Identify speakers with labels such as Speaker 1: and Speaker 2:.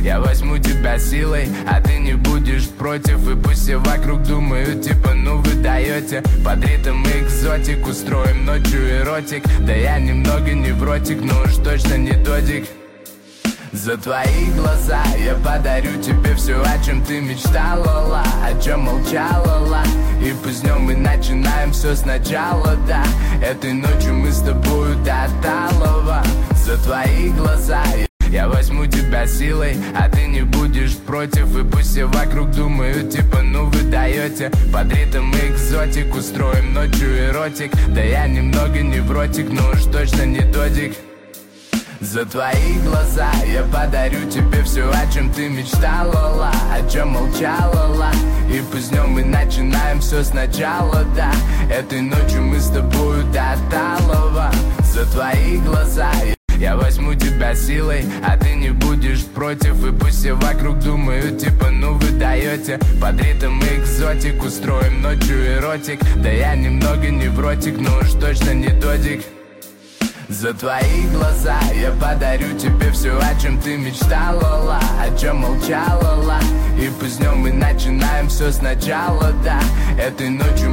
Speaker 1: Я возьму тебя силой, а ты не будешь против. И пусть все вокруг думают, типа, ну вы даете. Под ритм и экзотик устроим ночью эротик. Да я немного невротик, но уж точно не додик. За твои глаза я подарю тебе все, о чем ты мечтала, о чем молчала. И пусть днем мы начинаем все сначала, да. Этой ночью мы с тобою до талого. За твои глаза я возьму тебя силой, а ты не будешь против. И пусть все вокруг думают, типа, ну вы даете. Под ритм и экзотик устроим ночью эротик. Да я немного невротик, но уж точно не додик. За твои глаза я подарю тебе все, о чем ты мечтала, о чем молчала. И пусть днем мы начинаем все сначала, да. Этой ночью мы с тобою до талого. За твои глаза я возьму тебя силой, а ты не будешь против. И пусть все вокруг думают, типа, ну вы даете. Под ритм и экзотик устроим ночью эротик. Да я немного невротик, но уж точно не додик. За твои глаза я подарю тебе все, о чем ты мечтала, о чем молчала. И пусть днем мы начинаем все сначала, да. Этой ночью